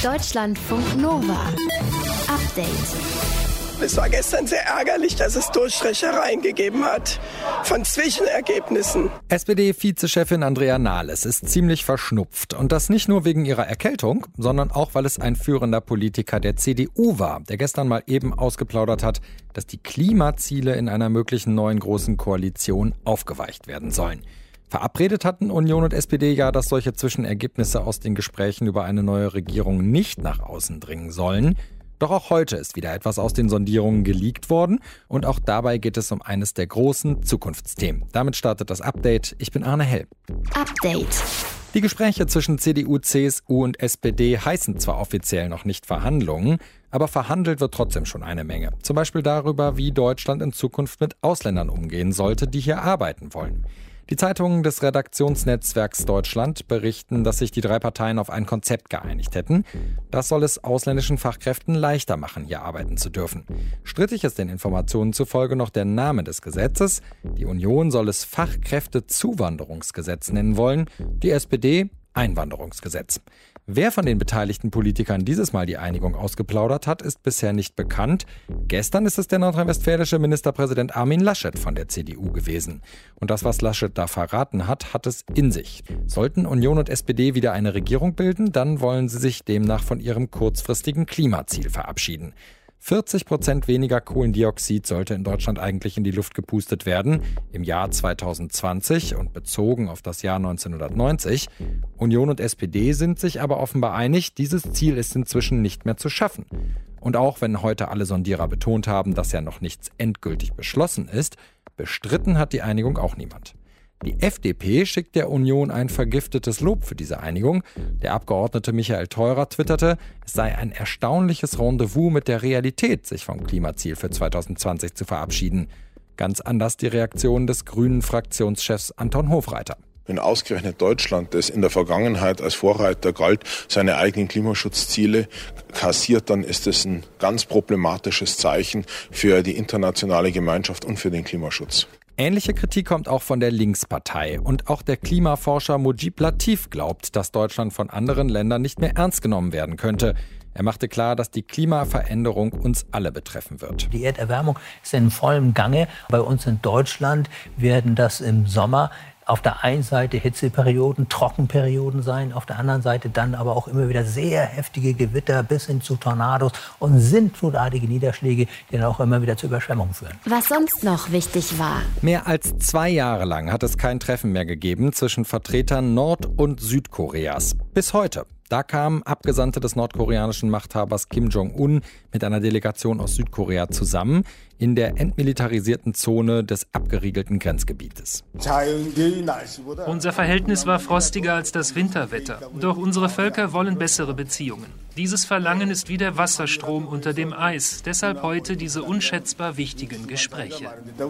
Deutschlandfunk Nova. Update. Es war gestern sehr ärgerlich, dass es Durchstrechereien gegeben hat von Zwischenergebnissen. SPD-Vizechefin Andrea Nahles ist ziemlich verschnupft. Und das nicht nur wegen ihrer Erkältung, sondern auch, weil es ein führender Politiker der CDU war, der gestern mal eben ausgeplaudert hat, dass die Klimaziele in einer möglichen neuen großen Koalition aufgeweicht werden sollen. Verabredet hatten Union und SPD ja, dass solche Zwischenergebnisse aus den Gesprächen über eine neue Regierung nicht nach außen dringen sollen. Doch auch heute ist wieder etwas aus den Sondierungen geleakt worden und auch dabei geht es um eines der großen Zukunftsthemen. Damit startet das Update. Ich bin Arne Hell. Update. Die Gespräche zwischen CDU, CSU und SPD heißen zwar offiziell noch nicht Verhandlungen, aber verhandelt wird trotzdem schon eine Menge. Zum Beispiel darüber, wie Deutschland in Zukunft mit Ausländern umgehen sollte, die hier arbeiten wollen. Die Zeitungen des Redaktionsnetzwerks Deutschland berichten, dass sich die drei Parteien auf ein Konzept geeinigt hätten. Das soll es ausländischen Fachkräften leichter machen, hier arbeiten zu dürfen. Strittig ist den Informationen zufolge noch der Name des Gesetzes. Die Union soll es Fachkräftezuwanderungsgesetz nennen wollen, die SPD Einwanderungsgesetz. Wer von den beteiligten Politikern dieses Mal die Einigung ausgeplaudert hat, ist bisher nicht bekannt. Gestern ist es der nordrhein-westfälische Ministerpräsident Armin Laschet von der CDU gewesen. Und das, was Laschet da verraten hat, hat es in sich. Sollten Union und SPD wieder eine Regierung bilden, dann wollen sie sich demnach von ihrem kurzfristigen Klimaziel verabschieden. 40% weniger Kohlendioxid sollte in Deutschland eigentlich in die Luft gepustet werden im Jahr 2020 und bezogen auf das Jahr 1990. Union und SPD sind sich aber offenbar einig, dieses Ziel ist inzwischen nicht mehr zu schaffen. Und auch wenn heute alle Sondierer betont haben, dass ja noch nichts endgültig beschlossen ist, bestritten hat die Einigung auch niemand. Die FDP schickt der Union ein vergiftetes Lob für diese Einigung. Der Abgeordnete Michael Theurer twitterte, es sei ein erstaunliches Rendezvous mit der Realität, sich vom Klimaziel für 2020 zu verabschieden. Ganz anders die Reaktion des grünen Fraktionschefs Anton Hofreiter. Wenn ausgerechnet Deutschland, das in der Vergangenheit als Vorreiter galt, seine eigenen Klimaschutzziele kassiert, dann ist es ein ganz problematisches Zeichen für die internationale Gemeinschaft und für den Klimaschutz. Ähnliche Kritik kommt auch von der Linkspartei. Und auch der Klimaforscher Mujib Latif glaubt, dass Deutschland von anderen Ländern nicht mehr ernst genommen werden könnte. Er machte klar, dass die Klimaveränderung uns alle betreffen wird. Die Erderwärmung ist in vollem Gange. Bei uns in Deutschland werden das im Sommer auf der einen Seite Hitzeperioden, Trockenperioden sein, auf der anderen Seite dann aber auch immer wieder sehr heftige Gewitter bis hin zu Tornados und sintflutartige Niederschläge, die dann auch immer wieder zu Überschwemmungen führen. Was sonst noch wichtig war. Mehr als 2 Jahre lang hat es kein Treffen mehr gegeben zwischen Vertretern Nord- und Südkoreas. Bis heute. Da kamen Abgesandte des nordkoreanischen Machthabers Kim Jong-un mit einer Delegation aus Südkorea zusammen in der entmilitarisierten Zone des abgeriegelten Grenzgebietes. Unser Verhältnis war frostiger als das Winterwetter. Doch unsere Völker wollen bessere Beziehungen. Dieses Verlangen ist wie der Wasserstrom unter dem Eis. Deshalb heute diese unschätzbar wichtigen Gespräche.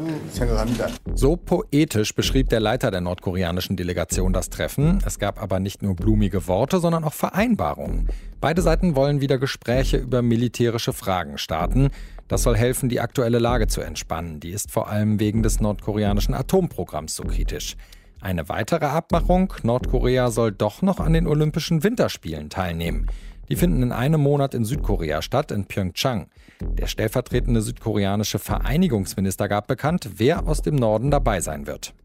So poetisch beschrieb der Leiter der nordkoreanischen Delegation das Treffen. Es gab aber nicht nur blumige Worte, sondern auch Vereinbarungen. Beide Seiten wollen wieder Gespräche über militärische Fragen starten. Das soll helfen, die aktuelle Lage zu entspannen. Die ist vor allem wegen des nordkoreanischen Atomprogramms so kritisch. Eine weitere Abmachung: Nordkorea soll doch noch an den Olympischen Winterspielen teilnehmen. Die finden in einem Monat in Südkorea statt, in Pyeongchang. Der stellvertretende südkoreanische Vereinigungsminister gab bekannt, wer aus dem Norden dabei sein wird.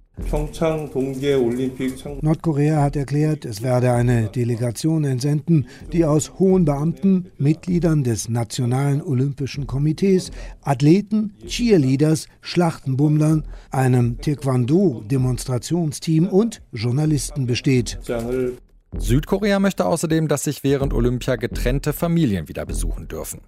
Nordkorea hat erklärt, es werde eine Delegation entsenden, die aus hohen Beamten, Mitgliedern des Nationalen Olympischen Komitees, Athleten, Cheerleaders, Schlachtenbummlern, einem Taekwondo-Demonstrationsteam und Journalisten besteht. Südkorea möchte außerdem, dass sich während Olympia getrennte Familien wieder besuchen dürfen.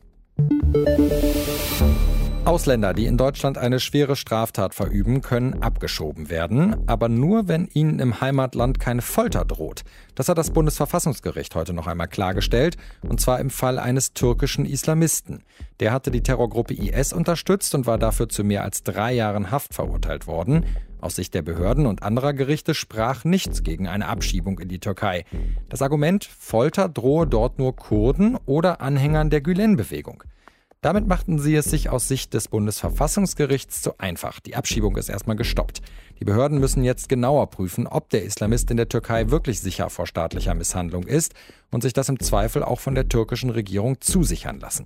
Ausländer, die in Deutschland eine schwere Straftat verüben, können abgeschoben werden, aber nur, wenn ihnen im Heimatland keine Folter droht. Das hat das Bundesverfassungsgericht heute noch einmal klargestellt, und zwar im Fall eines türkischen Islamisten. Der hatte die Terrorgruppe IS unterstützt und war dafür zu mehr als 3 Jahren Haft verurteilt worden. Aus Sicht der Behörden und anderer Gerichte sprach nichts gegen eine Abschiebung in die Türkei. Das Argument, Folter drohe dort nur Kurden oder Anhängern der Gülen-Bewegung. Damit machten sie es sich aus Sicht des Bundesverfassungsgerichts zu einfach. Die Abschiebung ist erstmal gestoppt. Die Behörden müssen jetzt genauer prüfen, ob der Islamist in der Türkei wirklich sicher vor staatlicher Misshandlung ist und sich das im Zweifel auch von der türkischen Regierung zusichern lassen.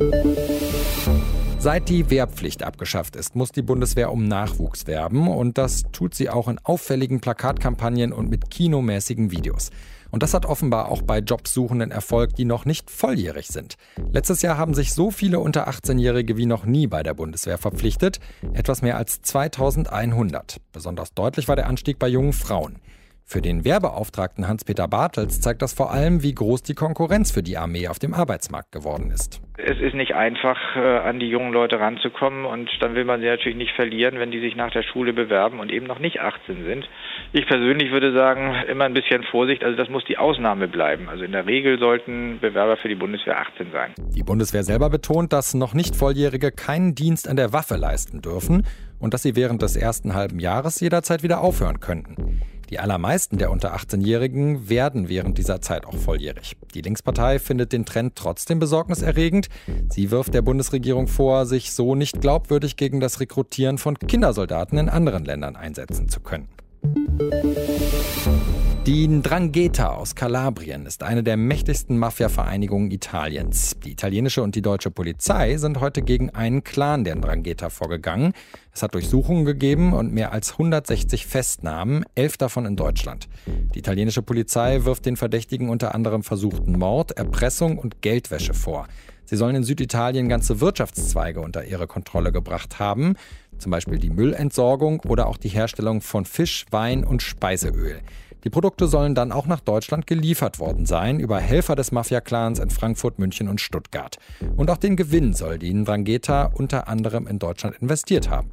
Seit die Wehrpflicht abgeschafft ist, muss die Bundeswehr um Nachwuchs werben und das tut sie auch in auffälligen Plakatkampagnen und mit kinomäßigen Videos. Und das hat offenbar auch bei Jobsuchenden Erfolg, die noch nicht volljährig sind. Letztes Jahr haben sich so viele unter 18-Jährige wie noch nie bei der Bundeswehr verpflichtet, etwas mehr als 2100. Besonders deutlich war der Anstieg bei jungen Frauen. Für den Wehrbeauftragten Hans-Peter Bartels zeigt das vor allem, wie groß die Konkurrenz für die Armee auf dem Arbeitsmarkt geworden ist. Es ist nicht einfach, an die jungen Leute ranzukommen und dann will man sie natürlich nicht verlieren, wenn die sich nach der Schule bewerben und eben noch nicht 18 sind. Ich persönlich würde sagen, immer ein bisschen Vorsicht, also das muss die Ausnahme bleiben. Also in der Regel sollten Bewerber für die Bundeswehr 18 sein. Die Bundeswehr selber betont, dass noch nicht Volljährige keinen Dienst an der Waffe leisten dürfen und dass sie während des ersten halben Jahres jederzeit wieder aufhören könnten. Die allermeisten der unter 18-Jährigen werden während dieser Zeit auch volljährig. Die Linkspartei findet den Trend trotzdem besorgniserregend. Sie wirft der Bundesregierung vor, sich so nicht glaubwürdig gegen das Rekrutieren von Kindersoldaten in anderen Ländern einsetzen zu können. Die 'Ndrangheta aus Kalabrien ist eine der mächtigsten Mafia-Vereinigungen Italiens. Die italienische und die deutsche Polizei sind heute gegen einen Clan der 'Ndrangheta vorgegangen. Es hat Durchsuchungen gegeben und mehr als 160 Festnahmen, 11 davon in Deutschland. Die italienische Polizei wirft den Verdächtigen unter anderem versuchten Mord, Erpressung und Geldwäsche vor. Sie sollen in Süditalien ganze Wirtschaftszweige unter ihre Kontrolle gebracht haben, zum Beispiel die Müllentsorgung oder auch die Herstellung von Fisch, Wein und Speiseöl. Die Produkte sollen dann auch nach Deutschland geliefert worden sein, über Helfer des Mafia-Clans in Frankfurt, München und Stuttgart. Und auch den Gewinn soll die 'Ndrangheta unter anderem in Deutschland investiert haben.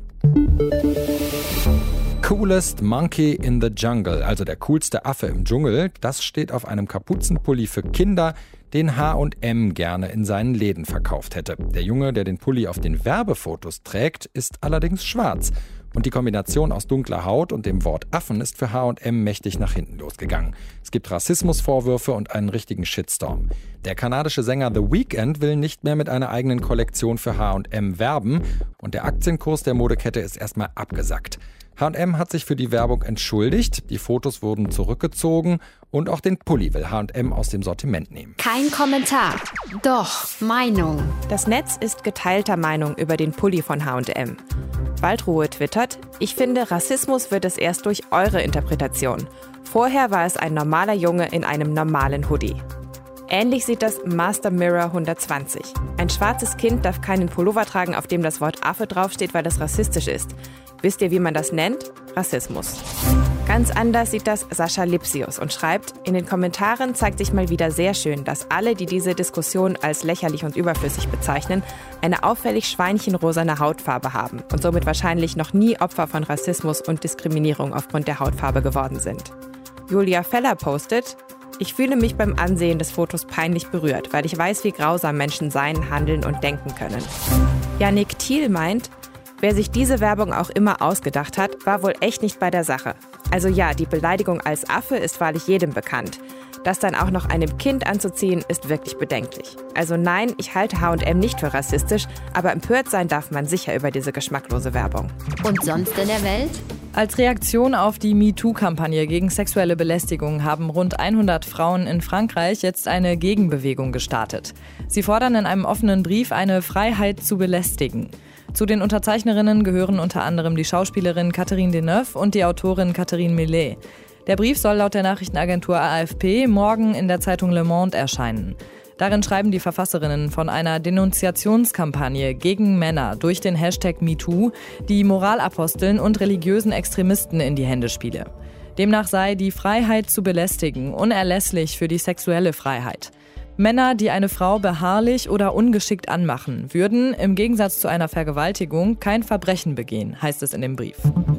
Coolest Monkey in the Jungle, also der coolste Affe im Dschungel, das steht auf einem Kapuzenpulli für Kinder, den H&M gerne in seinen Läden verkauft hätte. Der Junge, der den Pulli auf den Werbefotos trägt, ist allerdings schwarz. Und die Kombination aus dunkler Haut und dem Wort Affen ist für H&M mächtig nach hinten losgegangen. Es gibt Rassismusvorwürfe und einen richtigen Shitstorm. Der kanadische Sänger The Weeknd will nicht mehr mit einer eigenen Kollektion für H&M werben und der Aktienkurs der Modekette ist erstmal abgesackt. H&M hat sich für die Werbung entschuldigt, die Fotos wurden zurückgezogen und auch den Pulli will H&M aus dem Sortiment nehmen. Kein Kommentar, doch Meinung. Das Netz ist geteilter Meinung über den Pulli von H&M. Waldruhe twittert: Ich finde, Rassismus wird es erst durch eure Interpretation. Vorher war es ein normaler Junge in einem normalen Hoodie. Ähnlich sieht das Master Mirror 120. Ein schwarzes Kind darf keinen Pullover tragen, auf dem das Wort Affe draufsteht, weil das rassistisch ist. Wisst ihr, wie man das nennt? Rassismus. Ganz anders sieht das Sascha Lipsius und schreibt: In den Kommentaren zeigt sich mal wieder sehr schön, dass alle, die diese Diskussion als lächerlich und überflüssig bezeichnen, eine auffällig schweinchenrosane Hautfarbe haben und somit wahrscheinlich noch nie Opfer von Rassismus und Diskriminierung aufgrund der Hautfarbe geworden sind. Julia Feller postet: Ich fühle mich beim Ansehen des Fotos peinlich berührt, weil ich weiß, wie grausam Menschen sein, handeln und denken können. Yannick Thiel meint: Wer sich diese Werbung auch immer ausgedacht hat, war wohl echt nicht bei der Sache. Also ja, die Beleidigung als Affe ist wahrlich jedem bekannt. Das dann auch noch einem Kind anzuziehen, ist wirklich bedenklich. Also nein, ich halte H&M nicht für rassistisch, aber empört sein darf man sicher über diese geschmacklose Werbung. Und sonst in der Welt? Als Reaktion auf die MeToo-Kampagne gegen sexuelle Belästigung haben rund 100 Frauen in Frankreich jetzt eine Gegenbewegung gestartet. Sie fordern in einem offenen Brief eine Freiheit zu belästigen. Zu den Unterzeichnerinnen gehören unter anderem die Schauspielerin Catherine Deneuve und die Autorin Catherine Millet. Der Brief soll laut der Nachrichtenagentur AFP morgen in der Zeitung Le Monde erscheinen. Darin schreiben die Verfasserinnen von einer Denunziationskampagne gegen Männer durch den Hashtag MeToo, die Moralaposteln und religiösen Extremisten in die Hände spiele. Demnach sei die Freiheit zu belästigen unerlässlich für die sexuelle Freiheit. Männer, die eine Frau beharrlich oder ungeschickt anmachen, würden im Gegensatz zu einer Vergewaltigung kein Verbrechen begehen, heißt es in dem Brief.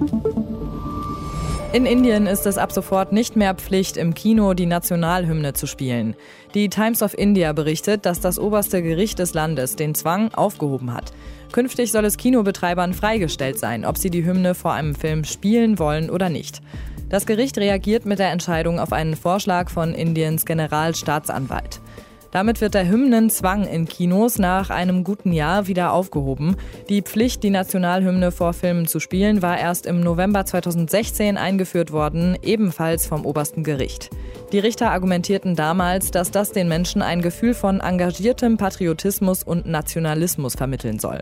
In Indien ist es ab sofort nicht mehr Pflicht, im Kino die Nationalhymne zu spielen. Die Times of India berichtet, dass das oberste Gericht des Landes den Zwang aufgehoben hat. Künftig soll es Kinobetreibern freigestellt sein, ob sie die Hymne vor einem Film spielen wollen oder nicht. Das Gericht reagiert mit der Entscheidung auf einen Vorschlag von Indiens Generalstaatsanwalt. Damit wird der Hymnenzwang in Kinos nach einem guten Jahr wieder aufgehoben. Die Pflicht, die Nationalhymne vor Filmen zu spielen, war erst im November 2016 eingeführt worden, ebenfalls vom obersten Gericht. Die Richter argumentierten damals, dass das den Menschen ein Gefühl von engagiertem Patriotismus und Nationalismus vermitteln soll.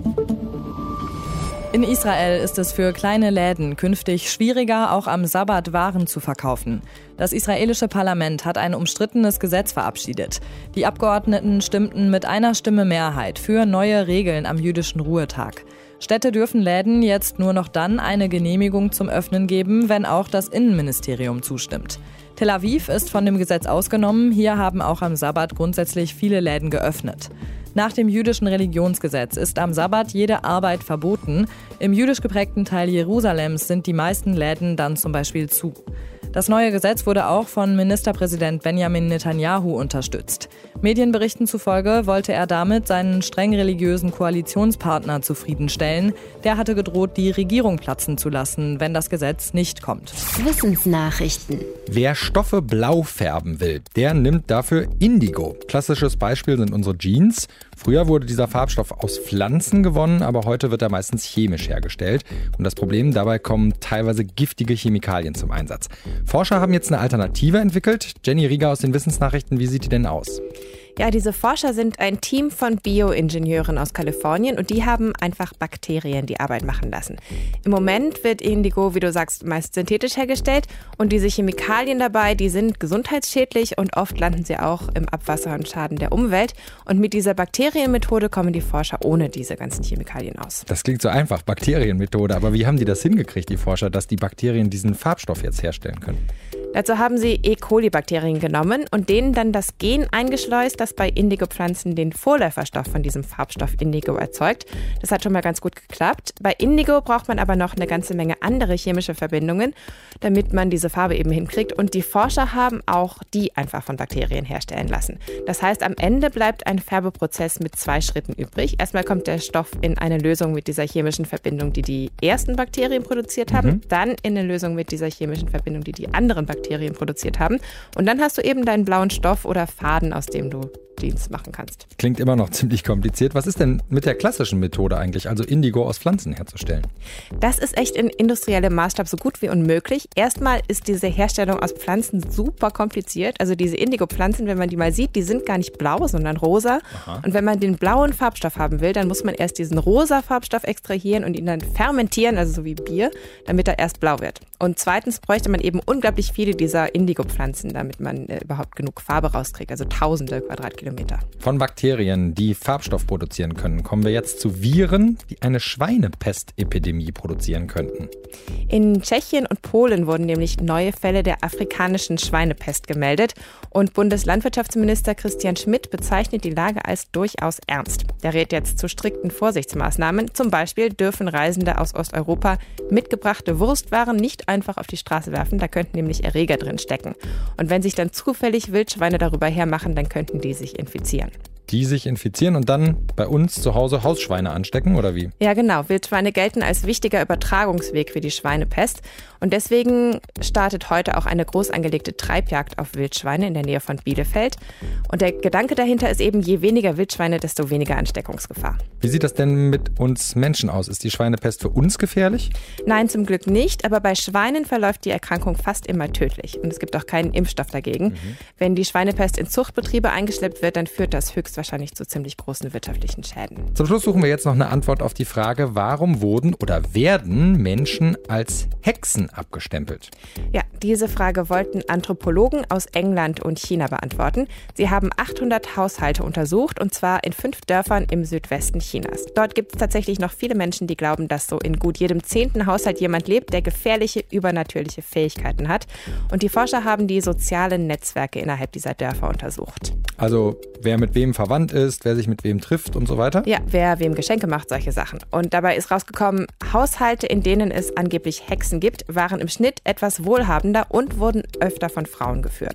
In Israel ist es für kleine Läden künftig schwieriger, auch am Sabbat Waren zu verkaufen. Das israelische Parlament hat ein umstrittenes Gesetz verabschiedet. Die Abgeordneten stimmten mit einer Stimme Mehrheit für neue Regeln am jüdischen Ruhetag. Städte dürfen Läden jetzt nur noch dann eine Genehmigung zum Öffnen geben, wenn auch das Innenministerium zustimmt. Tel Aviv ist von dem Gesetz ausgenommen. Hier haben auch am Sabbat grundsätzlich viele Läden geöffnet. Nach dem jüdischen Religionsgesetz ist am Sabbat jede Arbeit verboten. Im jüdisch geprägten Teil Jerusalems sind die meisten Läden dann zum Beispiel zu. Das neue Gesetz wurde auch von Ministerpräsident Benjamin Netanyahu unterstützt. Medienberichten zufolge wollte er damit seinen streng religiösen Koalitionspartner zufriedenstellen. Der hatte gedroht, die Regierung platzen zu lassen, wenn das Gesetz nicht kommt. Wissensnachrichten. Wer Stoffe blau färben will, der nimmt dafür Indigo. Klassisches Beispiel sind unsere Jeans. Früher wurde dieser Farbstoff aus Pflanzen gewonnen, aber heute wird er meistens chemisch hergestellt. Und das Problem, dabei kommen teilweise giftige Chemikalien zum Einsatz. Forscher haben jetzt eine Alternative entwickelt. Jenny Rieger aus den Wissensnachrichten, wie sieht die denn aus? Ja, diese Forscher sind ein Team von Bioingenieuren aus Kalifornien und die haben einfach Bakterien die Arbeit machen lassen. Im Moment wird Indigo, wie du sagst, meist synthetisch hergestellt und diese Chemikalien dabei, die sind gesundheitsschädlich und oft landen sie auch im Abwasser und schaden der Umwelt. Und mit dieser Bakterienmethode kommen die Forscher ohne diese ganzen Chemikalien aus. Das klingt so einfach, Bakterienmethode, aber wie haben die das hingekriegt, die Forscher, dass die Bakterien diesen Farbstoff jetzt herstellen können? Dazu haben sie E. coli-Bakterien genommen und denen dann das Gen eingeschleust, das bei Indigo-Pflanzen den Vorläuferstoff von diesem Farbstoff Indigo erzeugt. Das hat schon mal ganz gut geklappt. Bei Indigo braucht man aber noch eine ganze Menge andere chemische Verbindungen, damit man diese Farbe eben hinkriegt. Und die Forscher haben auch die einfach von Bakterien herstellen lassen. Das heißt, am Ende bleibt ein Färbeprozess mit 2 Schritten übrig. Erstmal kommt der Stoff in eine Lösung mit dieser chemischen Verbindung, die die ersten Bakterien produziert haben. Dann in eine Lösung mit dieser chemischen Verbindung, die die anderen Bakterien produziert haben. Und dann hast du eben deinen blauen Stoff oder Faden, aus dem du Jeans machen kannst. Klingt immer noch ziemlich kompliziert. Was ist denn mit der klassischen Methode eigentlich, also Indigo aus Pflanzen herzustellen? Das ist echt in industriellem Maßstab so gut wie unmöglich. Erstmal ist diese Herstellung aus Pflanzen super kompliziert. Also diese Indigo-Pflanzen, wenn man die mal sieht, die sind gar nicht blau, sondern rosa. Aha. Und wenn man den blauen Farbstoff haben will, dann muss man erst diesen rosa Farbstoff extrahieren und ihn dann fermentieren, also so wie Bier, damit er erst blau wird. Und zweitens bräuchte man eben unglaublich viele dieser Indigo-Pflanzen, damit man überhaupt genug Farbe rauskriegt, also tausende Quadratkilometer. Von Bakterien, die Farbstoff produzieren können, kommen wir jetzt zu Viren, die eine Schweinepestepidemie produzieren könnten. In Tschechien und Polen wurden nämlich neue Fälle der afrikanischen Schweinepest gemeldet und Bundeslandwirtschaftsminister Christian Schmidt bezeichnet die Lage als durchaus ernst. Der rät jetzt zu strikten Vorsichtsmaßnahmen. Zum Beispiel dürfen Reisende aus Osteuropa mitgebrachte Wurstwaren nicht einfach auf die Straße werfen, da könnten nämlich Erreger drin stecken. Und wenn sich dann zufällig Wildschweine darüber hermachen, dann könnten die sich infizieren. Die sich infizieren und dann bei uns zu Hause Hausschweine anstecken, oder wie? Ja, genau. Wildschweine gelten als wichtiger Übertragungsweg für die Schweinepest. Und deswegen startet heute auch eine groß angelegte Treibjagd auf Wildschweine in der Nähe von Bielefeld. Und der Gedanke dahinter ist eben, je weniger Wildschweine, desto weniger Ansteckungsgefahr. Wie sieht das denn mit uns Menschen aus? Ist die Schweinepest für uns gefährlich? Nein, zum Glück nicht. Aber bei Schweinen verläuft die Erkrankung fast immer tödlich. Und es gibt auch keinen Impfstoff dagegen. Wenn die Schweinepest in Zuchtbetriebe eingeschleppt wird, dann führt das höchstwahrscheinlich zu ziemlich großen wirtschaftlichen Schäden. Zum Schluss suchen wir jetzt noch eine Antwort auf die Frage, warum wurden oder werden Menschen als Hexen abgestempelt? Ja, diese Frage wollten Anthropologen aus England und China beantworten. Sie haben 800 Haushalte untersucht und zwar in 5 Dörfern im Südwesten Chinas. Dort gibt es tatsächlich noch viele Menschen, die glauben, dass so in gut jedem 10. Haushalt jemand lebt, der gefährliche, übernatürliche Fähigkeiten hat. Und die Forscher haben die sozialen Netzwerke innerhalb dieser Dörfer untersucht. Also wer mit wem verwandt ist, wer sich mit wem trifft und so weiter? Ja, wer wem Geschenke macht, solche Sachen. Und dabei ist rausgekommen, Haushalte, in denen es angeblich Hexen gibt, waren im Schnitt etwas wohlhabender und wurden öfter von Frauen geführt.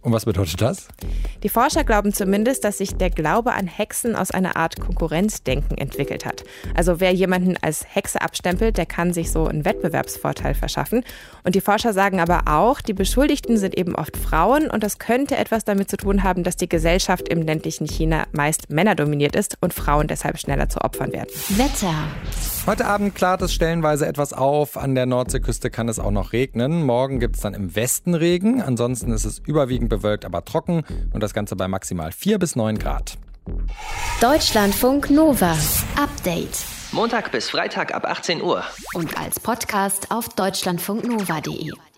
Und was bedeutet das? Die Forscher glauben zumindest, dass sich der Glaube an Hexen aus einer Art Konkurrenzdenken entwickelt hat. Also wer jemanden als Hexe abstempelt, der kann sich so einen Wettbewerbsvorteil verschaffen. Und die Forscher sagen aber auch, die Beschuldigten sind eben oft Frauen und das könnte etwas damit zu tun haben, dass die Gesellschaft im ländlichen China meist männerdominiert ist und Frauen deshalb schneller zu Opfern werden. Wetter. Heute Abend klart es stellenweise etwas auf. An der Nordseeküste kann es auch noch regnen. Morgen gibt es dann im Westen Regen. Ansonsten ist es überwiegend bewölkt, aber trocken. Und das Ganze bei maximal 4 bis 9 Grad. Deutschlandfunk Nova. Update. Montag bis Freitag ab 18 Uhr. Und als Podcast auf deutschlandfunknova.de.